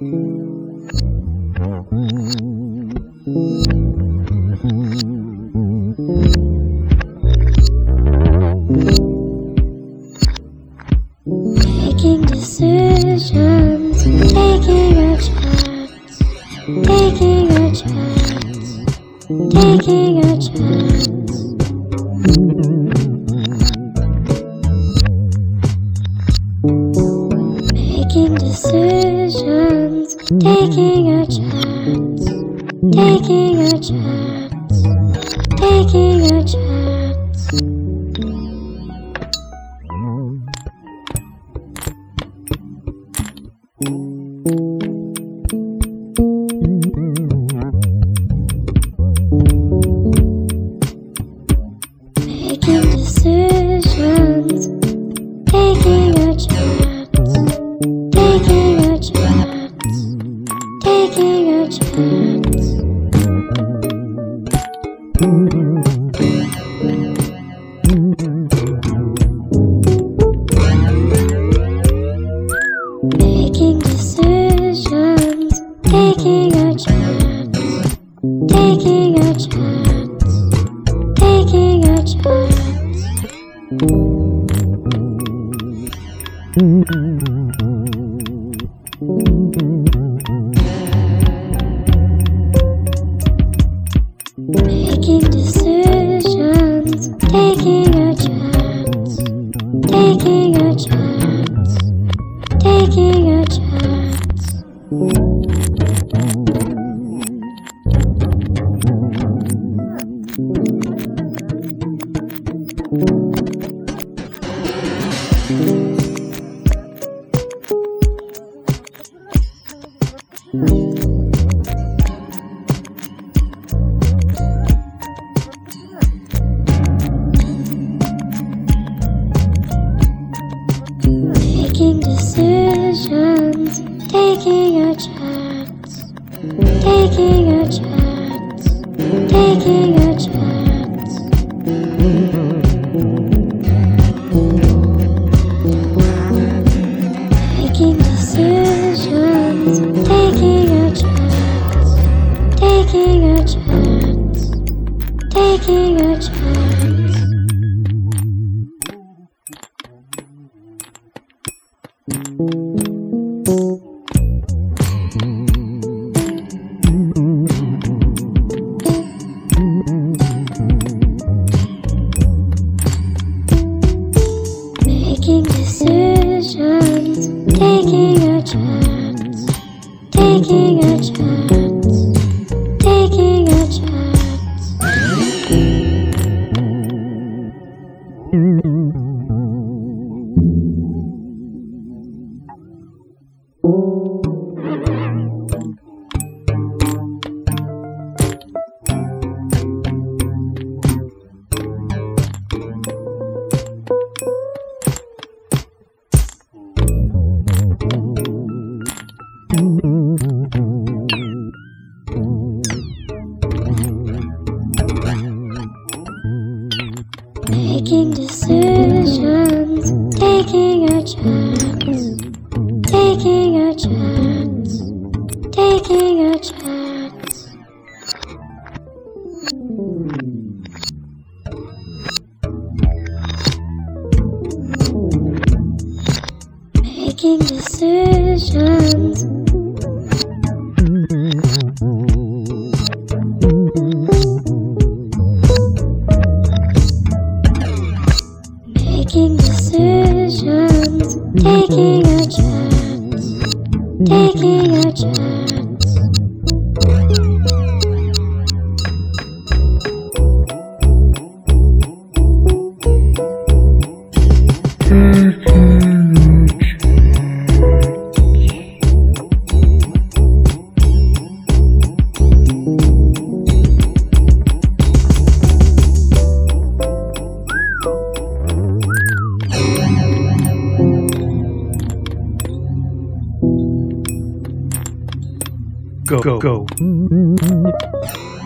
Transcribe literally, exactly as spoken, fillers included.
Making decisions, taking a chance, taking a chance, taking a chance. Making decisions, taking a chance, taking a chance, taking a chance. Making decisions, taking a chance, taking a chance, taking a chance. Making decisions, taking a chance, taking a chance, taking a chance. Making decisions, taking a chance, taking a chance, taking a chance. Making decisions, taking a chance, taking a chance, taking a chance. Making decisions, taking a chance, taking a chance, taking a chance. Making decisions, taking a chance, taking a chance, taking a chance. Making decisions, taking a chance, taking a chance, taking a chance. Making decisions. Making decisions, taking a chance, taking a chance. Go, go.